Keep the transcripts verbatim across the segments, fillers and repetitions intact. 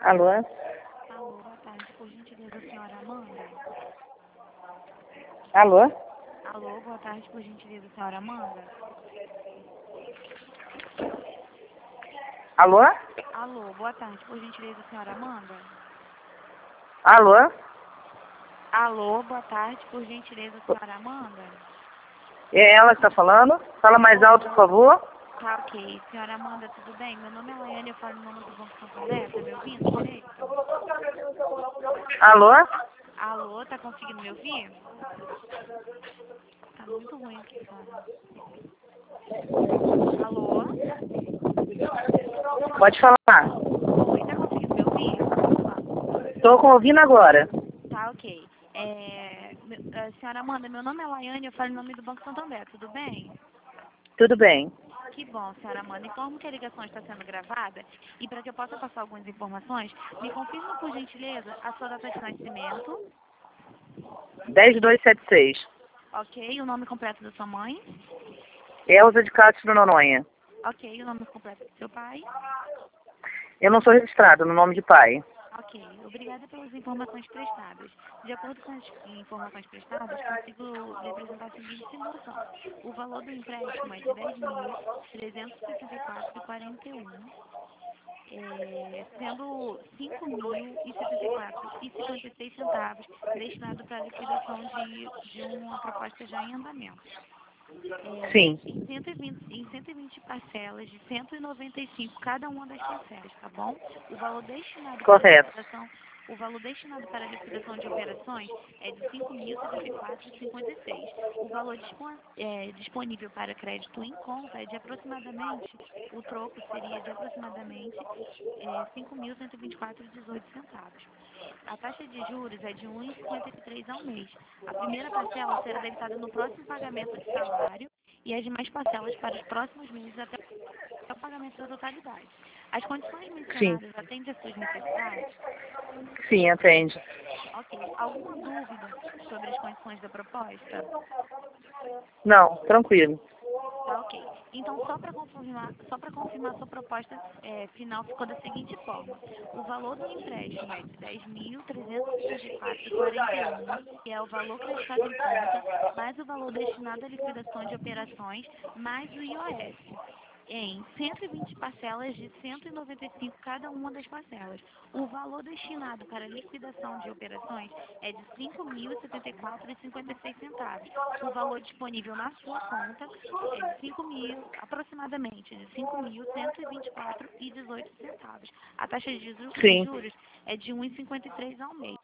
Alô? Alô, boa tarde. Por gentileza, a senhora Amanda? Alô? Alô, boa tarde. Por gentileza, a senhora Amanda? Alô? Alô, boa tarde. Por gentileza, a senhora Amanda? Alô? Alô, boa tarde. Por gentileza, a senhora Amanda? É ela que está falando? Fala mais alto, por favor. Tá, ok. Senhora Amanda, tudo bem? Meu nome é Laiane, eu falo em nome do Banco Santander. Tá me ouvindo direito? Alô? Alô, tá conseguindo me ouvir? Tá muito ruim aqui, cara. Alô? Pode falar. Oi, tá conseguindo me ouvir? Estou ouvindo agora. Tá, ok. É, me- a senhora Amanda, meu nome é Laiane, eu falo em nome do Banco Santander, tudo bem? Tudo bem. Que bom, senhora Amanda. Informo que a ligação está sendo gravada e para que eu possa passar algumas informações, me confirma, por gentileza, a sua data de nascimento, dez dois sete seis. ok? O nome completo da sua mãe, Elza de Castro Noronha. ok? O nome completo do seu pai, Eu não sou registrado no nome de pai. ok? Obrigada pelas informações prestadas. De acordo com as informações prestadas, consigo lhe apresentar a seguinte simulação. O valor do empréstimo é de dez mil trezentos e sessenta e quatro vírgula quarenta e um. É, sendo cinco mil e setenta e quatro vírgula cinquenta e seis centavos destinado para a liquidação de, de uma proposta já em andamento. É, Sim, em, cento e vinte, em cento e vinte parcelas de cento e noventa e cinco cada uma das parcelas, tá bom? O valor destinado para a correto. liquidação, o valor destinado para a liquidação de operações é de cinco mil e setenta e quatro vírgula cinquenta e seis. O valor dispon, é, disponível para crédito em conta é de aproximadamente, o troco seria de aproximadamente é, cinco mil cento e vinte e quatro vírgula dezoito centavos. A taxa de juros é de um vírgula cinquenta e três ao mês. A primeira parcela será debitada no próximo pagamento de salário e as demais parcelas para os próximos meses até o pagamento da totalidade. As condições Sim, mencionadas atendem às suas necessidades? sim, atende. Ok. Alguma dúvida sobre as condições da proposta? Não, tranquilo. Tá, ok. Então, só para confirmar, só para confirmar sua proposta é, final ficou da seguinte forma. O valor do empréstimo é de dez mil trezentos e sessenta e quatro vírgula quarenta e um, que é o valor creditado em conta, mais o valor destinado à liquidação de operações, mais o I O S, em cento e vinte parcelas de cento e noventa e cinco cada uma das parcelas. O valor destinado para a liquidação de operações é de cinco mil e setenta e quatro vírgula cinquenta e seis centavos. O valor disponível na sua conta é de cinco mil, aproximadamente, de cinco mil cento e vinte e quatro vírgula dezoito centavos. A taxa de ju- de Sim, juros é de um vírgula cinquenta e três ao mês.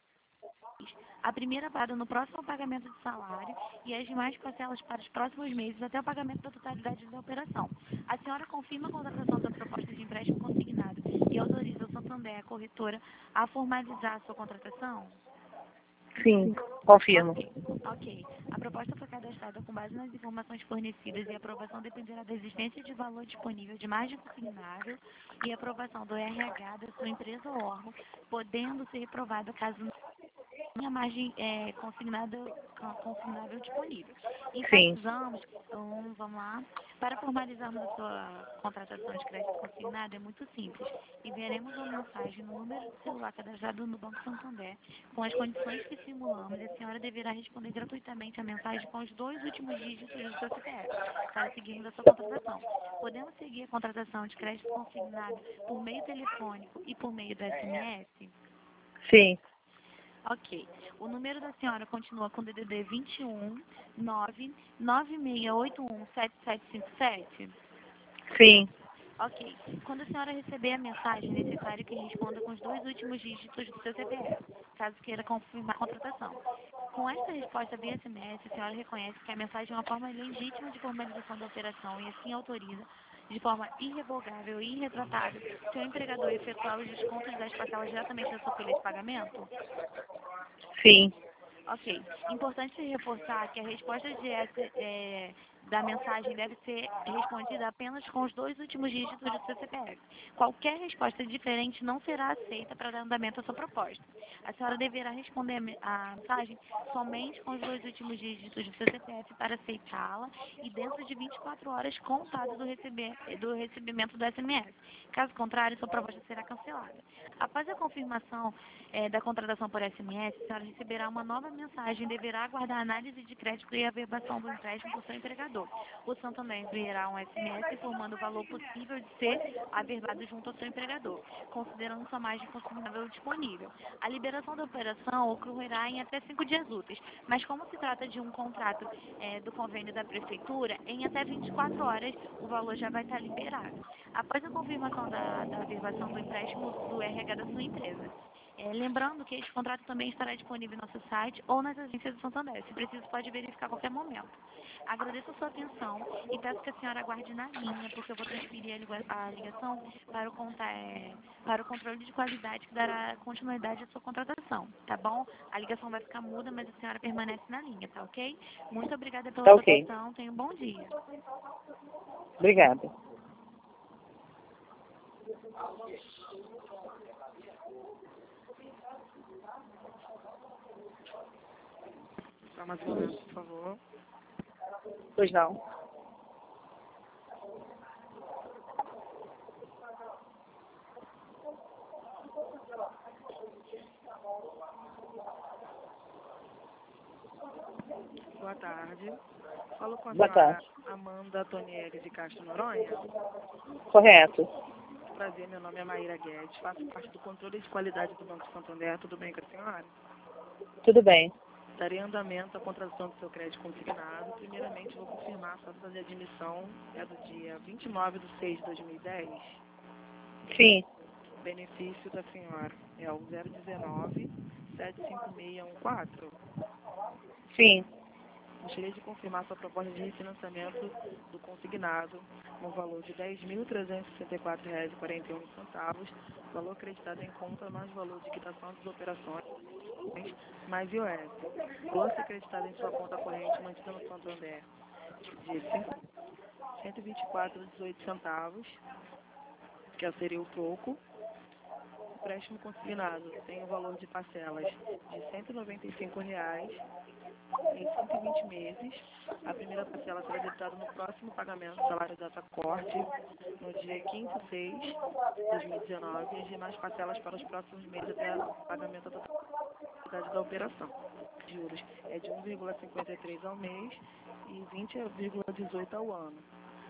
A primeira parada no próximo pagamento de salário e as demais parcelas para os próximos meses até o pagamento da totalidade da operação. A senhora confirma a contratação da proposta de empréstimo consignado e autoriza o Santander, a corretora, a formalizar a sua contratação? sim, confirmo. Ok, ok. A proposta foi cadastrada com base nas informações fornecidas e a aprovação dependerá da existência de valor disponível de margem consignável e aprovação do R H da sua empresa ou órgão, podendo ser reprovada caso não tenha margem é, consignada, consignável disponível. Sim, Enfatizamos, então, vamos lá, para formalizarmos a sua contratação de crédito consignado é muito simples. Enviaremos uma mensagem no número de celular cadastrado no Banco Santander com as condições que simulamos e a senhora deverá responder gratuitamente a mensagem com os dois últimos dígitos do seu C P F para seguirmos a sua contratação. Podemos seguir a contratação de crédito consignado por meio telefônico e por meio do S M S? sim, Ok. O número da senhora continua com D D D vinte e um, nove nove seis oito um, sete sete cinco sete? sim, Ok. Quando a senhora receber a mensagem, é necessário que responda com os dois últimos dígitos do seu C P F, caso queira confirmar a contratação. Com esta resposta via S M S, a senhora reconhece que a mensagem é uma forma legítima de formalização da operação e assim autoriza, de forma irrevogável e irretratável, seu empregador efetuar os descontos das parcelas diretamente da sua folha de pagamento? sim, Ok. Importante reforçar que a resposta de, S, é, da mensagem deve ser respondida apenas com os dois últimos dígitos do seu C P F. Qualquer resposta diferente não será aceita para dar andamento à sua proposta. A senhora deverá responder a mensagem somente com os dois últimos dígitos do seu C P F para aceitá-la e dentro de vinte e quatro horas contado do, receber, do recebimento do S M S. Caso contrário, sua proposta será cancelada. Após a confirmação eh, da contratação por S M S, a senhora receberá uma nova mensagem e deverá aguardar a análise de crédito e a averbação do empréstimo do seu empregador. O Santander enviará um S M S informando o valor possível de ser averbado junto ao seu empregador, considerando sua margem consignável disponível. A liberação da operação ocorrerá em até cinco dias úteis, mas como se trata de um contrato eh, do convênio da Prefeitura, em até vinte e quatro horas o valor já vai estar liberado. Após a confirmação da, da averbação do empréstimo do R H da sua empresa. É, lembrando que este contrato também estará disponível no nosso site ou nas agências do Santander. Se preciso, pode verificar a qualquer momento. Agradeço a sua atenção e peço que a senhora aguarde na linha, porque eu vou transferir a, liga a ligação para o, conta é, para o controle de qualidade que dará continuidade à sua contratação, tá bom? A ligação vai ficar muda, mas a senhora permanece na linha, tá ok? Muito obrigada pela Tá sua ok. atenção. Tenha um bom dia. Obrigada. Só mais um momento, por favor. Pois não. Boa tarde. Falo com a Boa senhora tarde. Amanda Tonieri de Castro Noronha. Correto. Prazer, meu nome é Maíra Guedes. Faço parte do controle de qualidade do Banco Santander. Tudo bem com a senhora? Tudo bem. Darei andamento à contratação do seu crédito consignado. Primeiramente, vou confirmar a sua data de admissão é do dia vinte e nove de seis de dois mil e dez. Sim. O benefício da senhora é o zero dezenove, sete cinco seis um quatro. Sim. Gostaria de confirmar sua proposta de refinanciamento do consignado no valor de dez mil trezentos e sessenta e quatro reais e quarenta e um centavos, valor acreditado em conta mais valor de quitação das operações, mais I O S. Lance acreditado em sua conta corrente mantida no Santander de cento e vinte e quatro reais e dezoito centavos, que seria o troco. O empréstimo consignado tem o valor de parcelas de cento e noventa e cinco reais em cento e vinte meses. A primeira parcela será debitada no próximo pagamento do salário data corte, no dia quinze de seis de dois mil e dezenove, e as demais parcelas para os próximos meses até o pagamento da totalidade da operação. Os juros é de um vírgula cinquenta e três ao mês e vinte vírgula dezoito ao ano.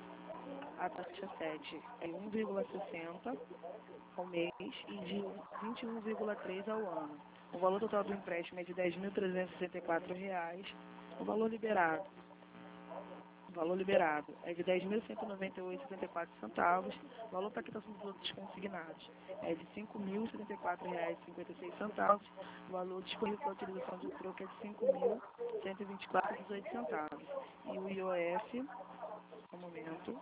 A taxa sete é um vírgula sessenta ao mês e de vinte e um vírgula três ao ano. O valor total do empréstimo é de dez mil trezentos e sessenta e quatro reais. O valor liberado, o valor liberado é de dez mil cento e noventa e oito reais e setenta e quatro centavos. O valor para quitação dos outros consignados é de cinco mil e setenta e quatro reais e cinquenta e seis centavos. O valor disponível para utilização de troco é de cinco mil cento e vinte e quatro reais e dezoito centavos. E o I O F, um momento,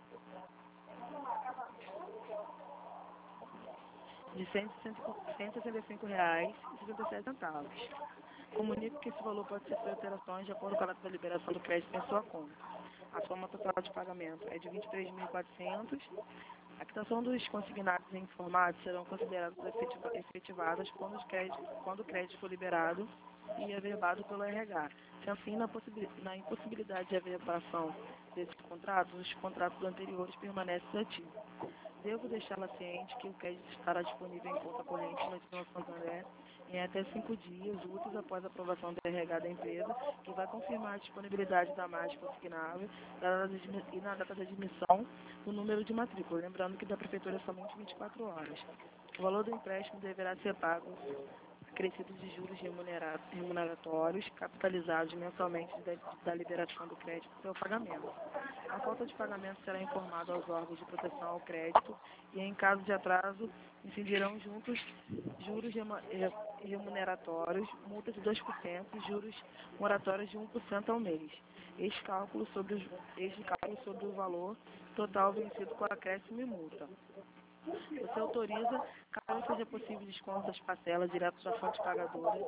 de cento e sessenta e cinco reais e setenta e sete centavos. Comunico que esse valor pode sofrer alterações de acordo com a data da liberação do crédito em sua conta. A soma total de pagamento é de vinte e três mil e quatrocentos reais. A quitação dos consignados e informados serão consideradas efetiva, efetivadas quando, crédito, quando o crédito for liberado e averbado pelo R H. Se assim, na, na impossibilidade de averbação desses contratos, os contratos anteriores permanecem ativos. Devo deixá-la ciente que o crédito estará disponível em conta corrente mantida no Santander em até cinco dias úteis após a aprovação do R H da empresa, que vai confirmar a disponibilidade da margem consignável e na data de admissão do número de matrícula. Lembrando que da Prefeitura é somente vinte e quatro horas. O valor do empréstimo deverá ser pago acrescidos de juros remuneratórios, capitalizados mensalmente da liberação do crédito para o pagamento. A falta de pagamento será informada aos órgãos de proteção ao crédito e, em caso de atraso, incidirão juntos juros remuneratórios, multas de dois por cento e juros moratórios de um por cento ao mês. Este cálculo sobre, os, este cálculo sobre o valor total vencido com acréscimo e multa. Você autoriza, caso seja possível, desconto das parcelas direto da fonte pagadora,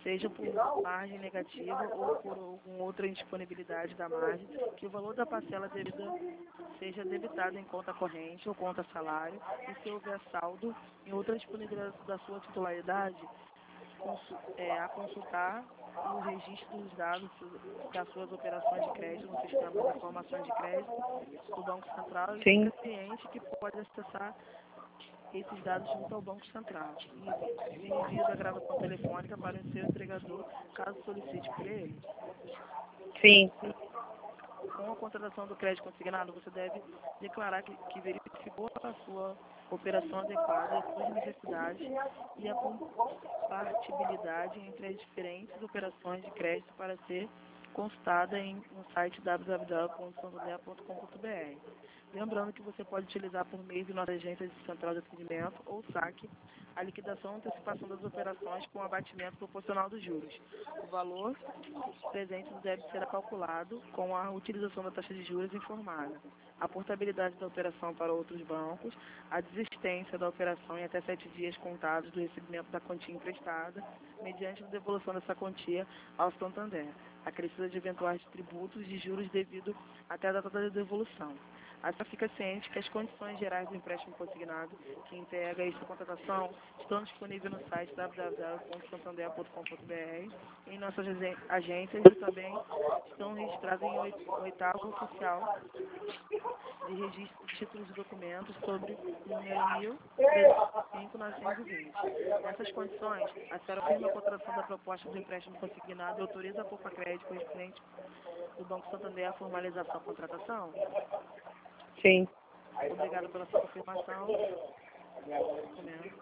seja por margem negativa ou por alguma outra indisponibilidade da margem, que o valor da parcela devida seja debitado em conta corrente ou conta salário, e se houver saldo em outra disponibilidade da sua titularidade, consu é, a consultar o registro dos dados das suas operações de crédito no sistema de informações de crédito do Banco Central e Sim. fica ciente que pode acessar esses dados junto ao Banco Central e envio da gravação telefônica para o seu entregador, caso solicite por ele. Sim. Com a contratação do crédito consignado, você deve declarar que, que verificou a sua operação adequada às suas necessidades e a compatibilidade entre as diferentes operações de crédito para ser consultada em, no site w w w ponto santander ponto com ponto b r. Lembrando que você pode utilizar por meio de nossa agência de central de atendimento ou saque a liquidação e antecipação das operações com abatimento proporcional dos juros. O valor presente deve ser calculado com a utilização da taxa de juros informada, a portabilidade da operação para outros bancos, a desistência da operação em até sete dias contados do recebimento da quantia emprestada, mediante a devolução dessa quantia ao Santander, a crescida de eventuais tributos de juros devido até a data da devolução. Assim, fica ciente que as condições gerais do empréstimo consignado, que integra esta contratação, estão disponíveis no site w w w ponto santander ponto com ponto b r, em nossas agências e também estão registradas em oitavo oficial de registro de títulos e documentos sobre número mil trezentos e cinco, novecentos e vinte. Nessas condições, a senhora firma a contratação da proposta do empréstimo consignado e autoriza a Poupa Crédito correspondente do Banco Santander a formalização da contratação? Sim. Obrigado pela sua confirmação. Documento.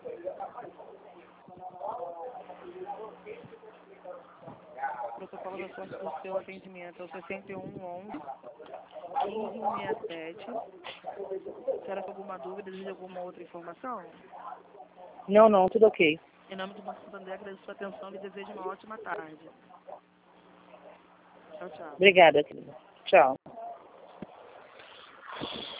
Protocolo da sorte do seu atendimento é o sessenta e um onze, quinze cento e sessenta e sete. Será que alguma dúvida, deseja alguma outra informação? Não, não, tudo ok. Em nome do Banco Santander, agradeço sua atenção e desejo uma ótima tarde. Tchau, tchau. Obrigada, querida. Tchau.